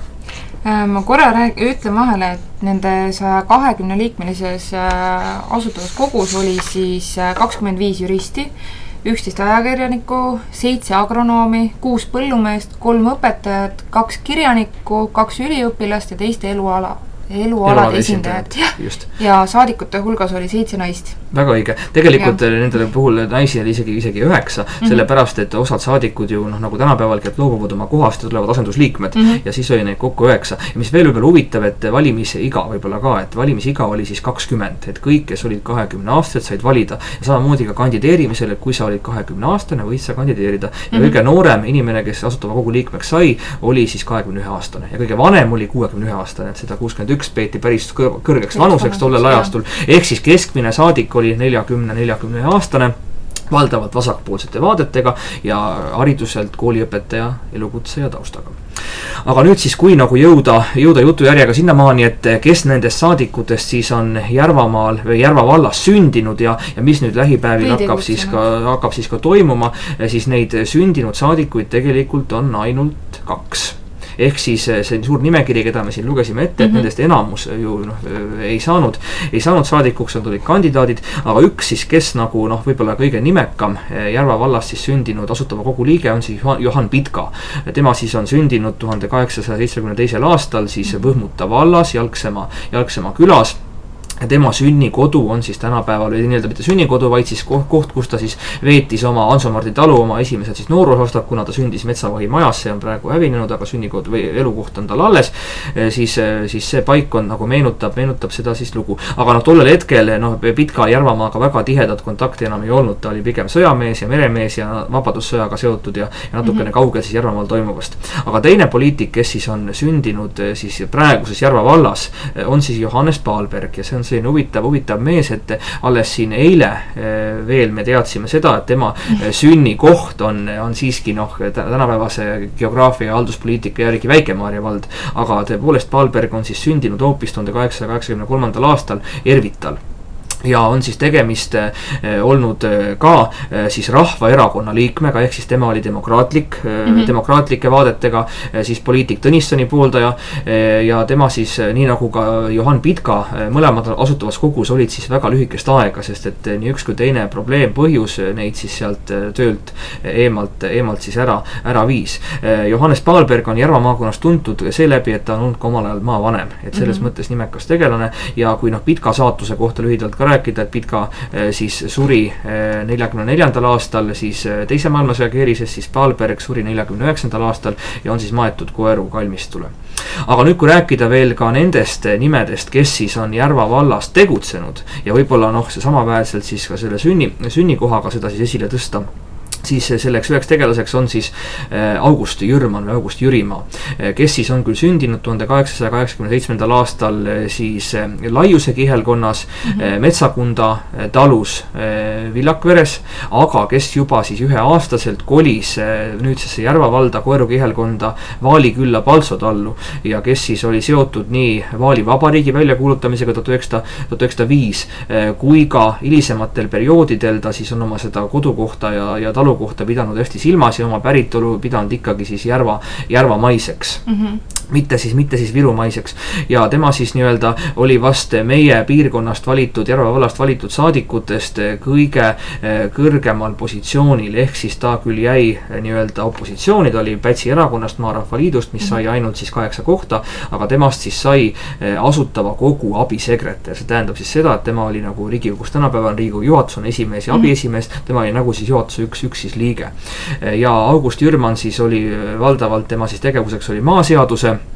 Ma korra rääg-, ütlen vahele, et nende saja kahekümne liikmelises Asutavas Kogus oli siis kakskümmend viis juristi, üksteist ajakirjanikku, seitse agronoomi, kuus põllumeest, kolm õpetajat, kaks kirjanikku, kaks üliõpilast ja teiste eluala, elualade esindajad. Ja saadikute hulgas oli seitse naist. Väga õige. Tegelikult ja. Nendele puhul naisi oli isegi, isegi üheksa, mm -hmm. sellepärast, et osad saadikud ju noh, nagu tänapäevalgi, et loobuvad oma kohast ja tulevad asendusliikmed mm -hmm. ja siis oli neid kokku üheksa. Ja mis veel võib-olla huvitav, et valimisiga võib-olla ka, et valimisiga oli siis kakskümmend, et kõik, kes olid kahekümne aastased, said valida ja samamoodi ka kandideerimisel, et kui sa olid kahekümne aastane, võid sa kandideerida. Ja mm -hmm. kõige noorem inimene, kes Asutava Kogu liikmeks sai, oli siis kahekümne ühe aastane ja kõige vanem oli kuuekümne ühe aastane, et seda kuuskümmend üks peeti päris kõrgeks vanuseks tollel ajastul, ehk siis keskmine saadik oli neljakümne neljakümne aastane, valdavalt vasakpoolsete vaadetega ja hariduselt kooliõpetaja elukutse ja taustaga. Aga nüüd siis, kui nagu jõuda, jõuda jutujärjega sinnamaani, et kes nendest saadikutest siis on Järvamaal või Järva vallas sündinud ja, ja mis nüüd lähipäevil hakkab siis, ka, hakkab siis ka toimuma, siis neid sündinud saadikuid tegelikult on ainult kaks. Ehk siis see suur nimekiri, keda me siin lugesime ette, et mm -hmm. nendest enamus ju noh, ei saanud, ei saanud saadikuks, on tulid kandidaadid, aga üks siis, kes nagu noh, võib-olla kõige nimekam Järva vallas siis sündinud Asutava Kogu liige on siis Johan Pitka. Tema siis on sündinud tuhande kaheksasaja seitsmekümne teisel aastal siis Võhmuta vallas, Jalksema, Jalksema külas. Ja tema sünnikodu on siis tänapäeval, või nii-öelda mitte sünnikodu, vaid siis koht, kus ta siis veetis oma Ansomardi talu, oma esimesed siis noorusaastad, kuna ta sündis Metsavahi majas, see on praegu hävinenud, aga sünnikodu või elukoht on tal alles, siis, siis see paik on nagu meenutab, meenutab seda siis lugu. Aga noh, tollel hetkel noh, Pitka Järvamaaga väga tihedat kontakti enam ei olnud, ta oli pigem sõjamees ja meremees ja vabadussõjaga seotud ja, ja natukene mm -hmm. kaugel siis Järvamaal toimuvast. Aga teine poliitik, kes siis on sündinud siis praeguses Järva vallas, on siis Johannes Pahlberg ja see on selline huvitav, huvitav mees, et alles siin eile veel me teadsime seda, et tema sünnikoht on, on siiski noh, tänapäevase geograafia ja halduspoliitika järgi Väike-Maarja vald, aga tõepoolest Pahlberg on siis sündinud hoopis tuhande kaheksasaja kaheksakümne kolmandal aastal Ervital. Ja on siis tegemist eh, olnud eh, ka eh, siis Rahvaerakonna liikmega, ehk siis tema oli demokraatlik eh, mm, -hmm. demokraatlike vaadetega eh, siis poliitik Tõnissoni pooldaja eh, ja tema siis eh, nii nagu ka Johan Pitka eh, mõlemad Asutavas Kogus olid siis väga lühikest aega, sest et eh, nii üks kui teine probleem põhjus eh, neid siis sealt eh, töölt eh, eemalt, eemalt siis ära, ära viis. Eh, Johannes Pahlberg on Järva maakonnas tuntud seeläbi, et ta on olnud ka omal ajal maavanem, et selles mm -hmm. mõttes nimekas tegelane ja kui noh, Pitka saatuse kohta lühidalt ka rääkida, et Pitka siis suri neljakümne neljandal aastal siis teise maailmasõja keerises, siis Pahlberg suri neljakümne üheksandal aastal ja on siis maetud Koeru kalmistule. Aga nüüd, kui rääkida veel ka nendest nimedest, kes siis on Järva vallas tegutsenud ja võib-olla noh, see samaväärselt siis ka selle sünni, sünnikohaga seda siis esile tõsta, siis selleks üheks tegelaseks on siis August Jürman või August Jürimaa, kes siis on küll sündinud tuhande kaheksasaja kaheksakümne seitsmendal aastal siis Laiuse kihelkonnas mm -hmm. Metsakunda talus Villakveres, aga kes juba siis üheaastaselt kolis nüüdsesse Järva valda Koeru kihelkonda Vaalikülla Paltso tallu ja kes siis oli seotud nii Vaali vabariigi väljakuulutamisega tuhat üheksasada viis kui ka hilisematel perioodidel ta siis on oma seda kodukohta ja, ja talu kohta pidanud hästi silmas ja oma päritolu pidanud ikkagi siis Järva, järvamaiseks mm. -hmm. mitte siis, mitte siis virumaiseks ja tema siis nii-öelda oli vast meie piirkonnast valitud, Järva vallast valitud saadikutest kõige kõrgemal positsioonil, ehk siis ta küll jäi nii-öelda opositsiooni, ta oli Pätsi erakonnast, Maarahva Liidust, mis sai ainult siis kaheksa kohta, aga temast siis sai Asutava Kogu abisekretär, see tähendab siis seda, et tema oli nagu Riigikogus tänapäeval, Riigikogu juhatus on esimees ja abiesimees, tema oli nagu siis juhatuse üks, üks siis liige. Ja August Jürman siis oli valdavalt, tema siis tegevuseks oli maaseaduse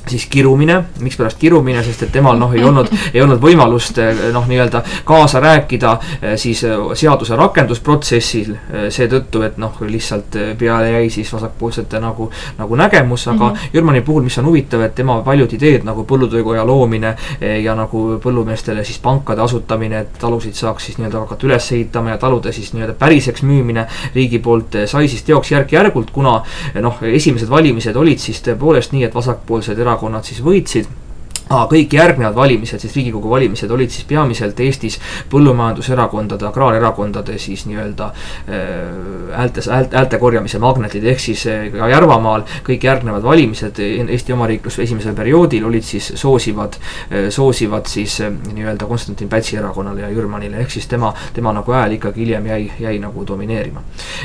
siis kirumine, miks pärast kirumine, sest et temal noh, ei olnud, ei olnud võimalust noh, nii-öelda kaasa rääkida siis seaduse rakendusprotsessil seetõttu, et noh, lihtsalt peale jäi siis vasakpoolsete nagu, nagu nägemus, aga mm -hmm. Jürmani puhul, mis on huvitav, et tema paljud ideed nagu põllutöökoja loomine ja nagu põllumeestele siis pankade asutamine, et talusid saaks siis nii-öelda hakata üles ehitama ja talude siis nii-öelda päriseks müümine riigi poolt sai siis teoks järk-järgult, kuna noh, esimesed valimised olid siis tõepoolest nii, et vasakpoolsed erakonnad siis võitsid. Aga kõik järgnevad valimised, siis Riigikogu valimised olid siis peamiselt Eestis põllumajanduserakondade, agraarerakondade siis nii-öelda häälte, häälte korjamise magnetid, ehk siis ka Järvamaal kõik järgnevad valimised Eesti omariiklus esimesel perioodil olid siis soosivad, soosivad siis nii-öelda Konstantin Pätsi erakonnale ja Jürmanile, ehk siis tema, tema nagu hääl ikkagi hiljem jäi, jäi nagu domineerima.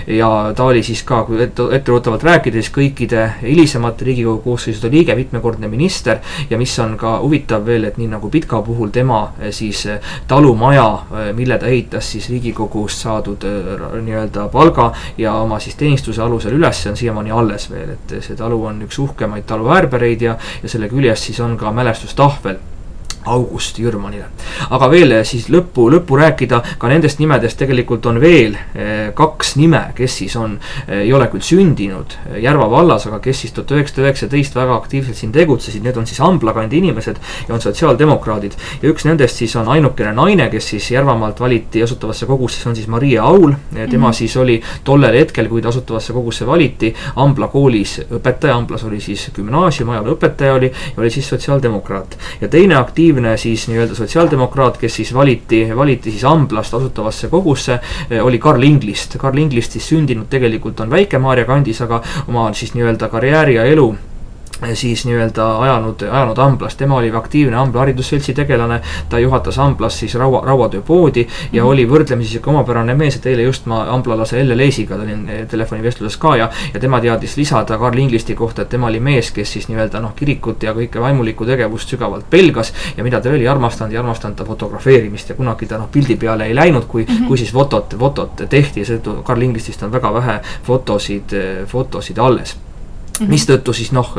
Ja ta oli siis ka, kui ette, etteruttavalt rääkides, kõikide hilisemate Riigikogu koosseisude liige, mitmekordne minister ja mis on ka huvitav veel, et nii nagu Pitka puhul tema siis talumaja, mille ta ehitas siis Riigikogust saadud nii-öelda palga ja oma siis teenistuse alusel üles, on siiamaani alles veel, et see talu on üks uhkemaid taluväärbereid ja, ja selle küljest siis on ka mälestustahvel August Jürmanile. Aga veel siis lõppu, lõppu rääkida, ka nendest nimedest tegelikult on veel eh, kaks nime, kes siis on, eh, ei ole küll sündinud Järva vallas, aga kes siis tuhat üheksasada üheksateist väga aktiivselt siin tegutsesid, need on siis Ambla kandi inimesed ja on sotsiaaldemokraadid. Ja üks nendest siis on ainukene naine, kes siis Järvamaalt valiti asutavasse kogusse, see on siis Maria Aul. Tema mm-hmm. siis oli tollel hetkel, kui ta asutavasse kogusse valiti, Ambla koolis õpetaja, Amblas oli siis gümnaasium, ajal õpetaja oli ja oli siis sotsiaaldemokraat. Ja teine aktiivne siis nii-öelda sotsiaaldemokraat, kes siis valiti, valiti siis Amblast asutavasse kogusse, oli Karl Inglist. Karl Inglist siis sündinud tegelikult on Väike-Maarja kandis, aga oma siis nii-öelda karjääri ja elu siis nii-öelda ajanud, ajanud Amblas. Tema oli aktiivne Ambla haridusseltsi tegelane, ta juhatas Amblas siis raua, rauatööpoodi ja mm-hmm. oli võrdlemisi siuke omapärane mees, et eile just ma amblalase Elle Leesiga olin telefonivestluses ka ja, ja tema teadis lisada Karl Inglisti kohta, et tema oli mees, kes siis nii-öelda noh, kirikut ja kõike vaimulikku tegevust sügavalt pelgas ja mida ta veel ei armastanud ja armastanud ta fotografeerimist ja kunagi ta noh, pildi peale ei läinud, kui, mm-hmm. kui siis fotot, fotot tehti ja seetõttu Karl Inglistist on väga vähe fotosid, fotosid alles. Mis tõttu siis noh,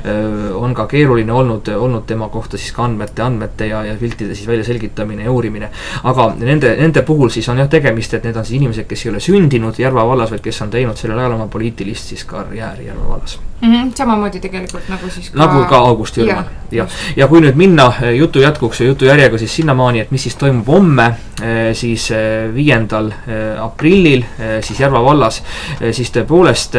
on ka keeruline olnud, olnud tema kohta siis ka andmete, andmete ja, ja piltide siis välja selgitamine ja uurimine. Aga nende, nende puhul siis on jah tegemist, et need on siis inimesed, kes ei ole sündinud Järva vallas, vaid kes on teinud sellel ajal oma poliitilist siis karjääri Järva vallas. Mm-hmm, samamoodi tegelikult nagu siis ka nagu ka August Jürman ja, ja kui nüüd minna jutu jätkuks ja jutu järjega siis sinnamaani, et mis siis toimub homme siis viiendal aprillil siis Järva vallas, siis tõepoolest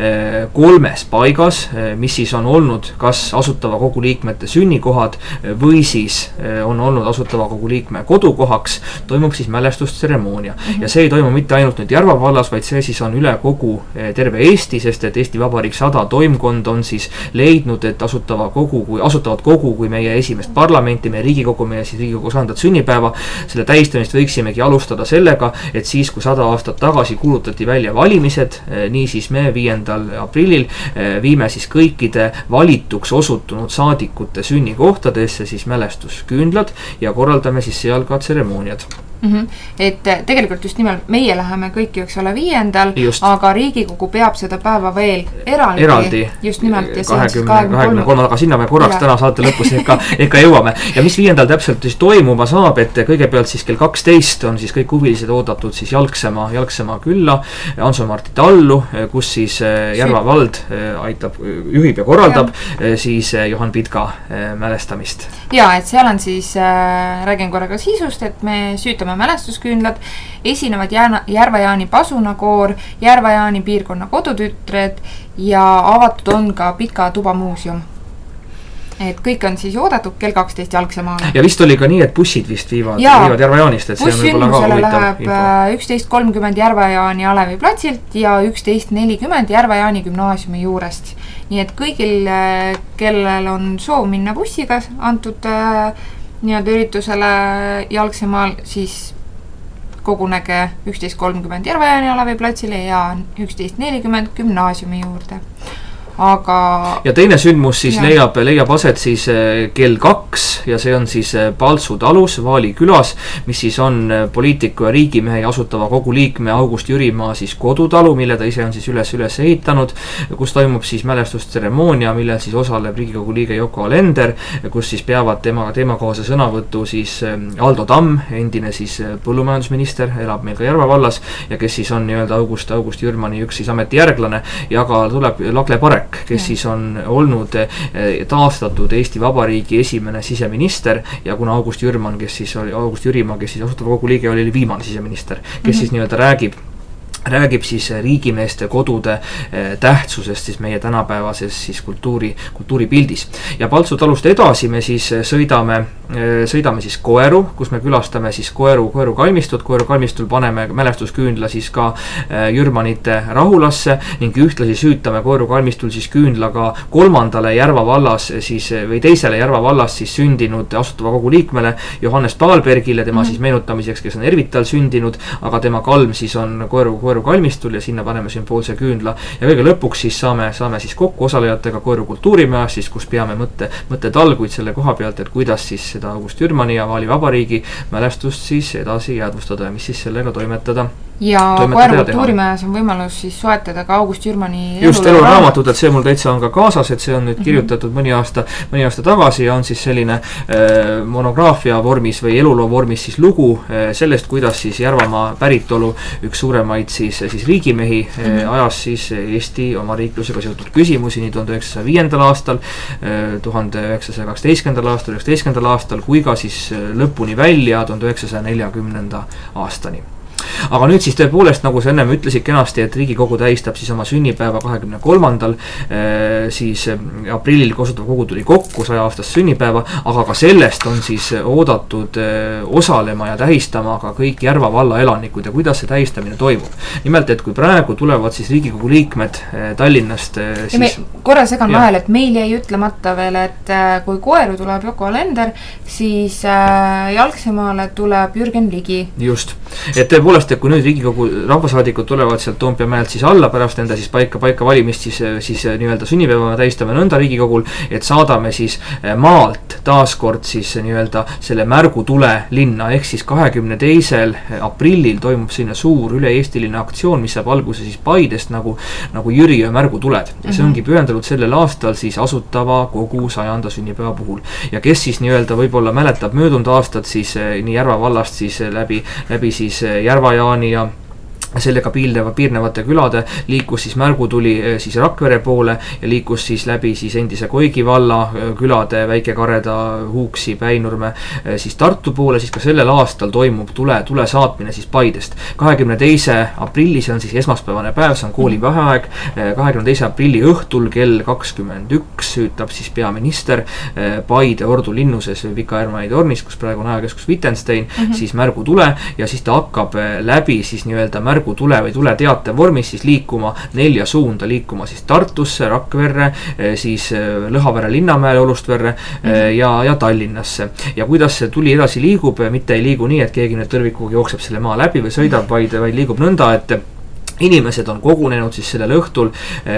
kolmes paigas, mis siis on olnud kas asutava kogu liikmete sünnikohad või siis on olnud asutava kogu liikme kodukohaks, toimub siis mälestustseremoonia mm-hmm. ja see ei toimu mitte ainult nüüd Järva vallas, vaid see siis on üle kogu terve Eesti, sest et Eesti Vabariik sada toimkond on siis leidnud, et asutava kogu, kui asutavat kogu, kui meie esimest parlamenti, meie Riigikogu, meie siis Riigikogu sajandat sünnipäeva, selle tähistamist võiksimegi alustada sellega, et siis, kui sada aastat tagasi kuulutati välja valimised, nii siis me viiendal aprillil viime siis kõikide valituks osutunud saadikute sünnikohtadesse siis mälestusküünlad ja korraldame siis seal ka tseremooniad. Mm-hmm. Et tegelikult just nimelt meie läheme kõik üks ole viiendal, aga Riigikogu peab seda päeva veel eraldi, eraldi just nimelt ja kahekümne kolm, aga sinna me korraks ja. Täna saate lõpus ikka, ikka jõuame. Ja mis viiendal täpselt siis toimuma saab, et kõigepealt siis kell kaksteist on siis kõik huvilised oodatud siis Jalksema, Jalksema külla Anso-Marti tallu, kus siis Järva vald aitab, juhib ja korraldab ja. Siis Johan Pitka mälestamist. Ja, et seal on siis, äh, räägin korraga sisust, et me süütame mälestusküünlad, esinevad Järva-Jaani pasunakoor, Järva-Jaani piirkonna kodutütred ja avatud on ka Pitka tubamuuseum. Et kõik on siis oodatud kell kaksteist Jalksemaale. Ja vist oli ka nii, et bussid vist viivad, viivad Järva-Jaanist, et see on võib-olla ka huvitav läheb üksteist kolmkümmend Järva-Jaani Alevi platsilt ja üksteist nelikümmend Järva-Jaani gümnaasiumi juurest. Nii et kõigil, kellel on soov minna bussiga antud nii-öelda üritusele Jalksemaal, siis kogunege üksteist kolmkümmend Järva-Jaani Alevi platsile ja üksteist nelikümmend gümnaasiumi juurde. aga ja teine sündmus siis ja. leiab, leiab aset siis kell kaks ja see on siis Paltsu talus Vaali külas, mis siis on poliitiku ja riigimehe ja asutava kogu liikme August Jürimaa siis kodutalu, mille ta ise on siis üles üles ehitanud, kus toimub siis mälestustseremoonia, millel siis osaleb Riigikogu liige Yoko Alender, kus siis peavad tema teemakohase sõnavõtu siis Aldo Tamm, endine siis põllumajandusminister, elab meil ka Järva vallas ja kes siis on nii-öelda August, August Jürmani üks siis ametijärglane ja ka tuleb Lagle Parek, kes ja. siis on olnud taastatud Eesti Vabariigi esimene siseminister ja kuna August Jürman, kes siis oli, August Jürimaa, kes siis asutava kogu liige oli, oli viimane siseminister, kes mm-hmm. siis nii-öelda räägib räägib siis riigimeeste kodude tähtsusest siis meie tänapäevases siis kultuuri, kultuuripildis. Ja Paltsu talust edasi me siis sõidame, sõidame siis Koeru, kus me külastame siis Koeru, Koeru kalmistut, Koeru kalmistul paneme mälestusküünla siis ka Jürmanite rahulasse ning ühtlasi süütame Koeru kalmistul siis küünla ka kolmandale Järva vallas siis või teisele Järva vallas siis sündinud asutava kogu liikmele Johannes Paalbergile, tema mm-hmm. siis meenutamiseks, kes on Ervital sündinud, aga tema kalm siis on Koeru, Koeru kalmistul ja sinna paneme sümboolse küünla ja kõige lõpuks siis saame, saame siis kokku osalejatega Koeru kultuurimajas siis, kus peame mõtte, mõttetalguid selle koha pealt, et kuidas siis seda August Jürmani ja Vaali Vabariigi mälestust siis edasi jäädvustada ja mis siis sellega toimetada. Ja Koeru kultuurimajas on võimalus siis soetada ka August Jürmani just eluraamatut, et see mul täitsa on ka kaasas, et see on nüüd kirjutatud mõni aasta, mõni aasta tagasi ja on siis selline äh, monograafia vormis või eluloo vormis siis lugu äh, sellest, kuidas siis Järvamaa päritolu üks suuremaid siis, siis riigimehi äh, ajas siis Eesti oma riiklusega seotud küsimusi nii tuhande üheksasaja viiendal aastal, tuhande üheksasaja kaksteistkümnendal aastal, üheksateistkümnendal aastal kui ka siis lõpuni välja tuhande üheksasaja neljakümnenda aastani. Aga nüüd siis tõepoolest, nagu sa ennem ütlesid kenasti, et Riigikogu tähistab siis oma sünnipäeva kahekümne kolmandal siis aprillil, kui asutav kogu tuli kokku saja aastast sünnipäeva, aga ka sellest on siis oodatud osalema ja tähistama ka kõik Järva valla elanikud ja kuidas see tähistamine toimub. Nimelt, et kui praegu tulevad siis Riigikogu liikmed Tallinnast siis... Me, korra segan vahel, et meil jäi ütlemata veel, et kui Koeru tuleb Yoko Alender, siis Jalgsemaale tuleb Jürgen Ligi. Just, et tõepoolest, et kui nüüd Riigikogu rahvasaadikud tulevad sealt Toompea mäelt siis alla pärast enda siis paika, paika valimist, siis, siis nii-öelda sünnipäeva tähistame nõnda Riigikogul, et saadame siis maalt taaskord siis nii-öelda selle märgutule linna, ehk siis kahekümne teisel aprillil toimub sinna suur üle-eestiline aktsioon, mis saab alguse siis Paidest nagu, nagu Jüriöö märgutuled. Ja see ongi pühendatud sellel aastal siis asutava kogu sajanda sünnipäeva puhul. Ja kes siis nii-öelda võib-olla mäletab möödunud aastat siis nii Järva vallast siis läbi, läbi siis Järva Jaani ja sellega piirneva, piirnevate külade liikus siis märgutuli siis Rakvere poole ja liikus siis läbi siis endise Koigi valla külade Väike-Kareda, Huuksi, Päinurme siis Tartu poole, siis ka sellel aastal toimub tule, tule saatmine siis Paidest. kahekümne teise aprilli, see on siis esmaspäevane päev, see on kooli vaheaeg, kahekümne teise aprilli õhtul kell kakskümmend üks süütab siis peaminister Paide Ordu linnuses Pika-Hermanni tornis, kus praegu on ajakeskus Wittgenstein, mm-hmm. siis märgutule ja siis ta hakkab läbi siis nii-öelda märgu tule või tule teate vormis siis liikuma nelja suunda, liikuma siis Tartusse, Rakverre, siis Lõhavere linnamäele Olustverre mm-hmm. ja, ja Tallinnasse. Ja kuidas see tuli edasi liigub, mitte ei liigu nii, et keegi nüüd tõrvikuga jookseb selle maa läbi või sõidab, vaid, vaid liigub nõnda, et inimesed on kogunenud siis sellel õhtul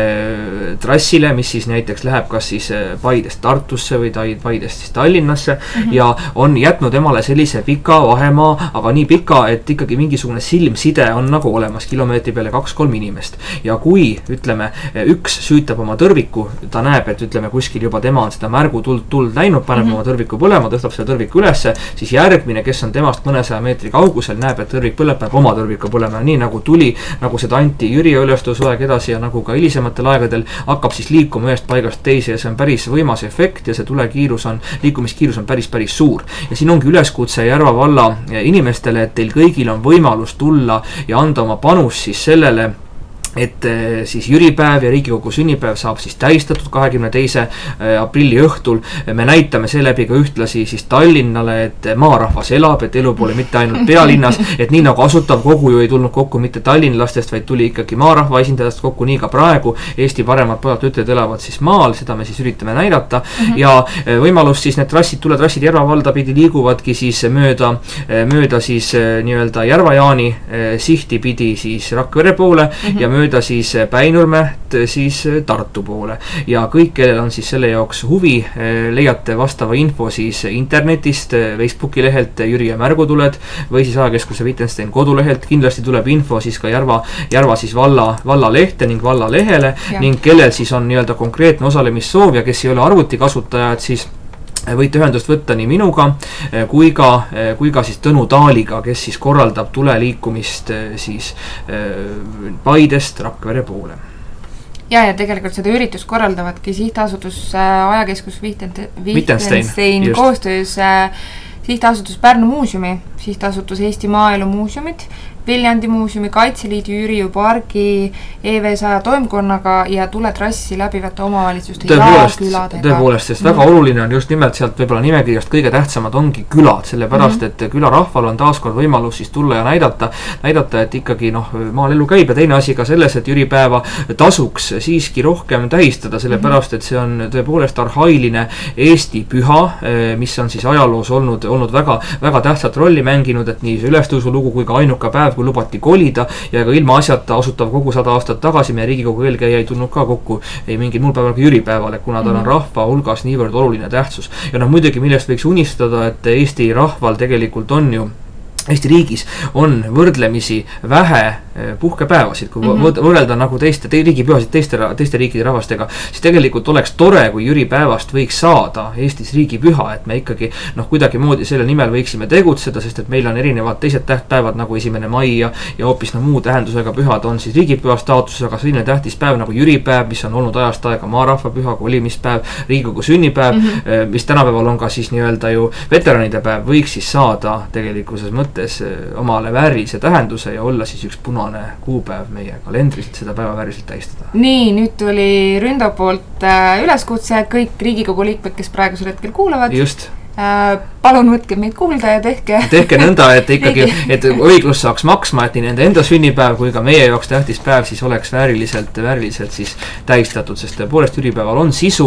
äh, trassile, mis siis näiteks läheb kas siis Paidest Tartusse või Paidest siis Tallinnasse mm-hmm. ja on jätnud emale sellise pika vahemaa, aga nii pika, et ikkagi mingisugune silmside on nagu olemas kilomeetri peale kaks-kolm inimest. Ja kui, ütleme, üks süütab oma tõrviku, ta näeb, et ütleme kuskil juba tema on seda märgu tuld, tuld läinud, paneb mm-hmm. oma tõrviku põlema, tõstab selle tõrviku ülesse, siis järgmine, kes on temast mõnesaja meetri kaugusel, näeb, et tõrvik põleb, paneb oma tõrviku põlema, nii nagu tuli, nagu see anti Jüri ülestusvaeg edasi ja nagu ka hilisematel aegadel hakkab siis liikuma ühest paigast teise ja see on päris võimas efekt ja see tulekiirus on, liikumiskiirus on päris, päris suur. Ja siin ongi üleskutse Järva valla inimestele, et teil kõigil on võimalus tulla ja anda oma panus siis sellele, et siis Jüripäev ja Riigikogu sünnipäev saab siis tähistatud kahekümne teise aprilli õhtul. Me näitame seeläbi ka ühtlasi siis Tallinnale, et maarahvas elab, et elu pole mitte ainult pealinnas, et nii nagu asutav kogu ju ei tulnud kokku mitte tallinlastest, vaid tuli ikkagi maarahva esindajast kokku, nii ka praegu Eesti paremad pojad tütred elavad siis maal, seda me siis üritame näidata mm-hmm. ja võimalus siis need trassid, tuletrassid Järva valda pidi liiguvadki siis mööda, mööda siis nii-öelda Järva Jaani sihti pidi siis Rakvere poole mm-hmm. ja mööda mööda siis Päinurmet siis Tartu poole. Ja kõik, kellel on siis selle jaoks huvi, leiate vastava info siis internetist, Facebooki lehelt Jüri ja Märgutuled või siis ajakeskuse Wittgenstein kodulehelt. Kindlasti tuleb info siis ka Järva, Järva siis valla, valla lehte ning valla lehele ja. Ning kellel siis on nii-öelda konkreetne osalemissoov ja kes ei ole arvutikasutajad, siis võite ühendust võtta nii minuga kui ka, kui ka siis Tõnu Taaliga, kes siis korraldab tuleliikumist siis Paidest Rakvere poole. Ja, ja tegelikult seda üritust korraldavadki sihtasutus ajakeskus Wittgenstein koostöös sihtasutus Pärnu muuseumi, sihtasutus Eesti Maaelu muuseumid, Viljandi muuseumi, Kaitseliidu, Jüriu pargi, E V saja toimkonnaga ja tuletrassi läbivate omavalitsuste tõepoolest, ja küladega. Tõepoolest, sest mm. väga oluline on just nimelt sealt võib-olla nimekirjast kõige tähtsamad ongi külad, sellepärast, mm. et külarahval on taaskord võimalus siis tulla ja näidata, näidata, et ikkagi noh, maal elu käib ja teine asi ka selles, et jüripäeva tasuks siiski rohkem tähistada, sellepärast, et see on tõepoolest arhailine Eesti püha, mis on siis ajaloos olnud, olnud väga, väga tähtsat rolli mänginud, et nii see ülestõusu lugu kui ka ainuka päev, kui lubati kolida ja ka ilma asjata asutav kogu sada aastat tagasi meie Riigikogu eelkäija ei tulnud ka kokku ei mingil muul päeval kui jüripäevale, kuna tal on rahva hulgas niivõrd oluline tähtsus. Ja noh, muidugi millest võiks unistada, et Eesti rahval tegelikult on ju Eesti riigis on võrdlemisi vähe puhkepäevasid, kui mm-hmm. võrrelda nagu teiste te, riigipühasid teiste, teiste riikide rahvastega, siis tegelikult oleks tore, kui jüripäevast võiks saada Eestis riigipüha, et me ikkagi noh, kuidagi moodi selle nimel võiksime tegutseda, sest et meil on erinevad teised tähtpäevad nagu esimene mai ja, ja hoopis no, muu tähendusega pühad on siis riigipüha staatuses, aga selline tähtis päev nagu jüripäev, mis on olnud ajast aega maarahva püha, kolimispäev, Riigikogu sünnipäev, mm-hmm. mis tänapäeval on ka siis nii-öelda ju veteranide päev, võiks siis saada tegelikuses mõttes omale väärilise tähenduse ja olla siis üks punane kuupäev meie kalendris, et seda päeva vääriliselt tähistada. Nii, nüüd tuli Ründa poolt üleskutse, kõik Riigikogu liikmed, kes praegusel hetkel kuulavad. Just. Palun võtke meid kuulda ja tehke tehke nõnda, et ikkagi et õiglus saaks maksma, et nii nende enda sünnipäev kui ka meie jaoks tähtis päev siis oleks vääriliselt, vääriliselt siis tähistatud, sest tõepoolest jüripäeval on sisu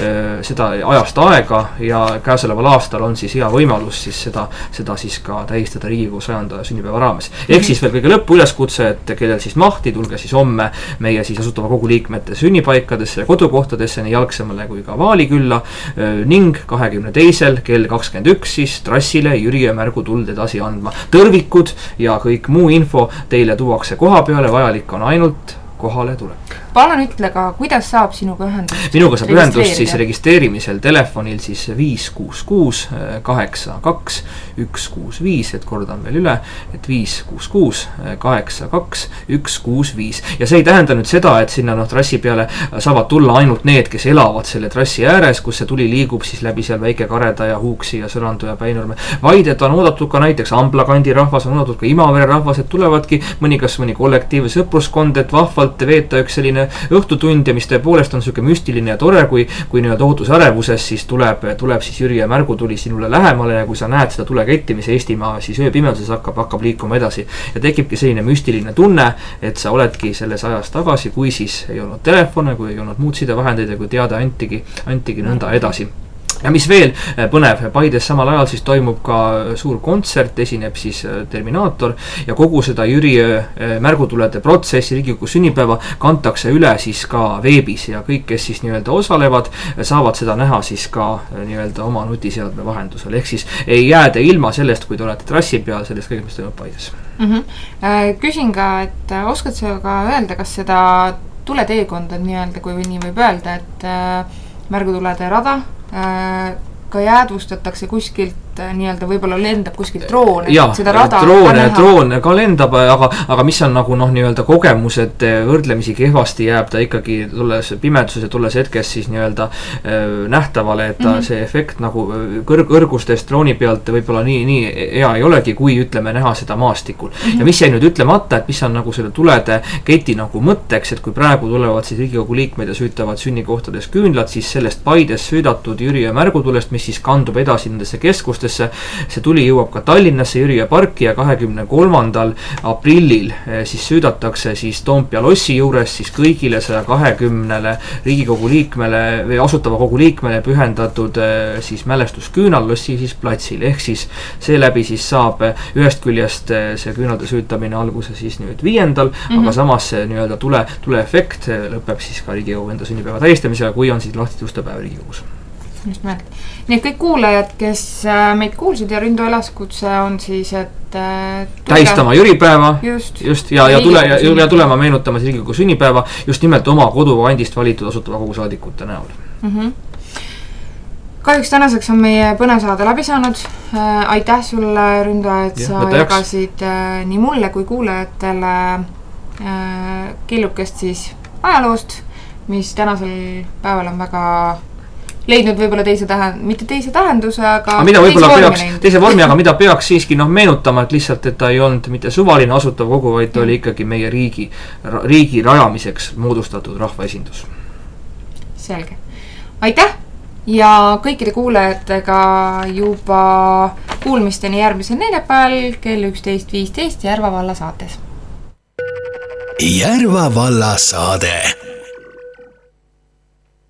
seda ajast aega ja käesoleval aastal on siis hea võimalus siis seda, seda siis ka tähistada Riigikogu sajanda sünnipäeva raames. Ehk siis veel kõige lõppu üleskutse, et kellel siis mahti, tulge siis homme meie siis asutava kogu liikmete sünnipaikadesse ja kodukohtadesse nii Jalgsemale kui ka Vaalikülla ning kahekümne teisel kell kakskümmend üks siis trassile Jüri ja Märgutuld edasi andma. Tõrvikud ja kõik muu info teile tuuakse koha peale, vajalik on ainult kohale tulek. Palun ütle ka, kuidas saab sinuga ühendust? Minuga saab ühendust siis registreerimisel telefonil siis viis kuus kuus kaheksa kaks üks kuus viis, et kordan veel üle, et viis kuus kuus kaheksa kaks üks kuus viis. Ja see ei tähenda nüüd seda, et sinna noh, trassi peale saavad tulla ainult need, kes elavad selle trassi ääres, kus see tuli liigub siis läbi seal Väike-Kareda ja Huuksi ja Sõrandu ja Päinurme, vaid et on oodatud ka näiteks Ambla kandi rahvas, on oodatud ka Imavere rahvas, et tulevadki mõni kas mõni kollektiiv sõpruskond, et vahvalt veeta üks selline õhtutund ja mis tõepoolest on selline müstiline ja tore, kui, kui nii-öelda ootusarevuses siis tuleb, tuleb siis Jüri ja Märgutuli sinule lähemale ja kui sa näed seda tuleketti, mis Eestimaa siis ööpimeduses hakkab, hakkab liikuma edasi ja tekibki selline müstiline tunne, et sa oledki selles ajas tagasi, kui siis ei olnud telefone, kui ei olnud muud sidevahendeid ja kui teada antigi, antigi nõnda edasi. Ja mis veel põnev, Paides samal ajal siis toimub ka suur kontsert, esineb siis Terminaator ja kogu seda Jüri Märgutulede protsessi Riigikogu sünnipäeva kantakse üle siis ka veebis ja kõik, kes siis nii-öelda osalevad, saavad seda näha siis ka nii-öelda oma nutiseadme vahendusel. Ehk siis ei jääda ilma sellest, kui te olete trassi peal, sellest kõigest, mis toimub Paides. Mm-hmm. Küsin ka, et oskad sa ka öelda, kas seda tuleteekonda nii-öelda, kui nii võib öelda, et Märgutulede rada ka jäädvustatakse kuskilt nii-öelda võib-olla lendab kuskilt droon, ja, seda rada droon, droon ka lendab, aga, aga mis on nagu noh, nii-öelda kogemused võrdlemisi kehvasti jääb ta ikkagi tulles pimeduses ja tulles hetkes siis nii-öelda äh, nähtavale, et ta mm -hmm. see efekt nagu kõr kõrgustest drooni pealt võib-olla nii, nii hea ei olegi, kui ütleme näha seda maastikul. Mm -hmm. Ja mis jäi nüüd ütlemata, et mis on nagu selle tulede keti nagu mõtteks, et kui praegu tulevad siis Riigikogu liikmed ja süütavad sünnikohtades küünlad, siis sellest Paides söödatud Jüri ja Märgutulest, mis siis kandub edasi nendesse keskustesse, keskustesse, see tuli jõuab ka Tallinnasse Jüri parki ja kahekümne kolmandal aprillil siis süüdatakse siis Toompea lossi juures siis kõigile saja kahekümnele Riigikogu liikmele või asutava kogu liikmele pühendatud siis mälestusküünal lossi siis platsil, ehk siis seeläbi siis saab ühest küljest see küünalde süütamine alguse siis nüüd viiendal, mm -hmm. aga samas see nii-öelda tule, tuleefekt lõpeb siis ka Riigikogu enda sünnipäeva tähistamisega, kui on siis lahtiste uste päev Riigikogus. Just nimelt. Nii et kõik kuulajad, kes meid kuulsid ja Ründu üleskutse on siis, et tule... tähistama Jüripäeva just, just ja, ja, tule, ja, ja tulema meenutama Riigikogu sünnipäeva just nimelt oma kodukandist valitud asutava kogu saadikute näol. Mm -hmm. Kahjuks tänaseks on meie põnev saade läbi saanud. Äh, aitäh sulle, Ründu, et ja, sa jagasid äh, nii mulle kui kuulajatele äh, killukest siis ajaloost, mis tänasel päeval on väga leidnud võib-olla teise tähenduse, mitte teise tähenduse, aga, aga mida võib-olla peaks, teise vormi, aga mida peaks siiski noh meenutama, et lihtsalt, et ta ei olnud mitte suvaline asutav kogu, vaid ta oli ikkagi meie riigi, riigi rajamiseks moodustatud rahvaesindus. Selge. Aitäh ja kõikide kuulajatega juba kuulmisteni järgmisel neljapäeval kell üksteist viisteist Järva valla saates. Järva valla saade.